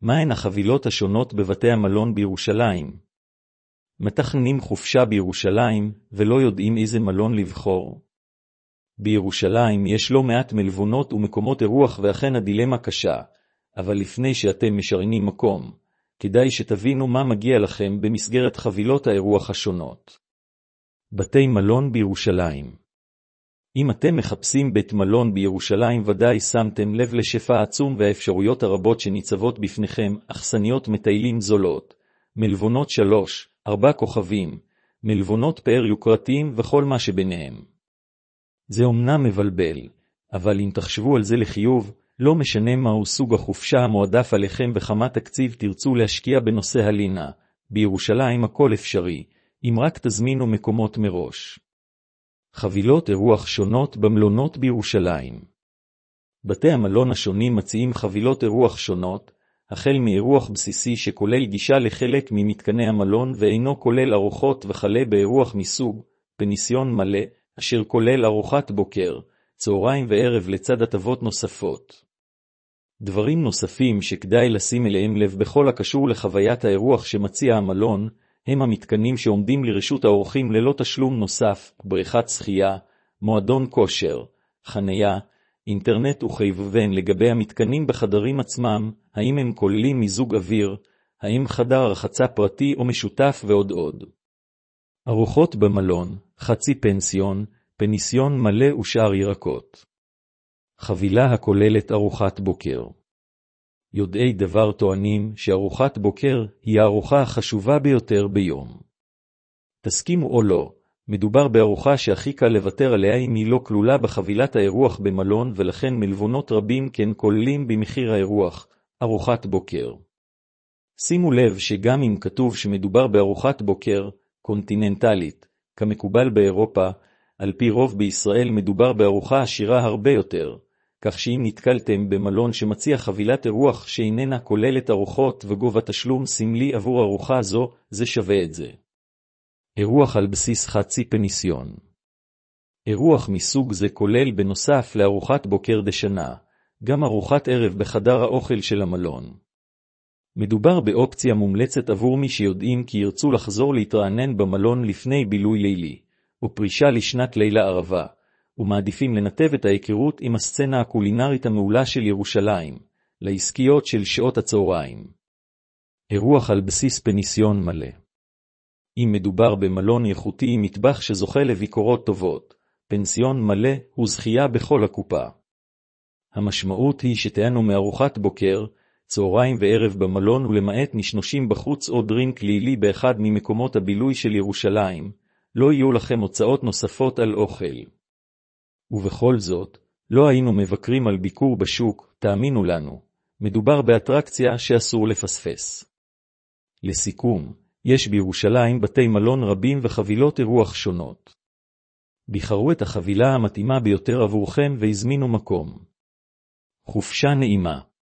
מהן החבילות השונות בבתי המלון בירושלים? מתכננים חופשה בירושלים ולא יודעים איזה מלון לבחור? בירושלים יש לא מעט מלונות ומקומות אירוח ואכן הדילמה קשה, אבל לפני שאתם משריינים מקום, כדאי שתבינו מה מגיע לכם במסגרת חבילות האירוח השונות. בתי מלון בירושלים. אם אתם מחפשים בית מלון בירושלים ודאי שמתם לב לשפע עצום והאפשרויות הרבות שניצבות בפניכם, אכסניות מטיילים זולות, מלונות 3-4 כוכבים, מלונות פאר יוקרתיים וכל מה שביניהם. זה אומנם מבלבל, אבל אם תחשבו על זה לחיוב, לא משנה מהו סוג החופשה המועדף עליכם וכמה תקציב תרצו להשקיע בנושא הלינה, בירושלים הכל אפשרי, אם רק תזמינו מקומות מראש. חבילות אירוח שונות במלונות בירושלים. בתי המלון השונים מציעים חבילות אירוח שונות, החל מאירוח בסיסי שכולל גישה לחלק ממתקני המלון ואינו כולל ארוחות וכלה באירוח מסוג פנסיון מלא, אשר כולל ארוחת בוקר, צהריים וערב לצד הטבות נוספות. דברים נוספים שכדאי לשים אליהם לב בכל הקשור לחוויית האירוח שמציע המלון, הם המתקנים שעומדים לרשות האורחים ללא תשלום נוסף, בריכת שחייה, מועדון כושר, חניה, אינטרנט וכיוון. לגבי המתקנים בחדרים עצמם, האם הם כוללים מיזוג אוויר, האם חדר רחצה פרטי או משותף ועוד. ארוחות במלון, חצי פנסיון, פנסיון מלא ושאר ירקות. חבילה הכוללת ארוחת בוקר. יודעי דבר טוענים שארוחת בוקר היא הארוחה החשובה ביותר ביום. תסכימו או לא, מדובר בארוחה שהכי קל לוותר עליה אם היא לא כלולה בחבילת האירוח במלון, ולכן מלונות רבים כן כוללים במחיר האירוח ארוחת בוקר. שימו לב שגם אם כתוב שמדובר בארוחת בוקר קונטיננטלית, כמקובל באירופה, על פי רוב בישראל מדובר בארוחה עשירה הרבה יותר, כך שאם נתקלתם במלון שמציע חבילת אירוח שאיננה כוללת ארוחות וגובה תשלום סמלי עבור ארוחה זו, זה שווה את זה. אירוח על בסיס חצי פנסיון. אירוח מסוג זה כולל בנוסף לארוחת בוקר דשנה, גם ארוחת ערב בחדר האוכל של המלון. מדובר באופציה מומלצת עבור מי שיודעים כי ירצו לחזור להתרענן במלון לפני בילוי לילי, או פרישה לשנת לילה ערבה, ומעדיפים לנתב את ההיכרות עם הסצנה הקולינרית המעולה של ירושלים, לעסקיות של שעות הצהריים. אירוח על בסיס פנסיון מלא. אם מדובר במלון איכותי עם מטבח שזוכה לביקורות טובות, פנסיון מלא הוא זכייה בכל הקופה. המשמעות היא שתהנו מארוחת בוקר, צהריים וערב במלון ולמעט נשנושים בחוץ או דרינק לילי באחד ממקומות הבילוי של ירושלים, לא יהיו לכם הוצאות נוספות על אוכל. ובכל זאת, לא היינו מבקרים על ביקור בשוק, תאמינו לנו, מדובר באטרקציה שאסור לפספס. לסיכום, יש בירושלים בתי מלון רבים וחבילות אירוח שונות. בחרו את החבילה המתאימה ביותר עבורכם והזמינו מקום. חופשה נעימה.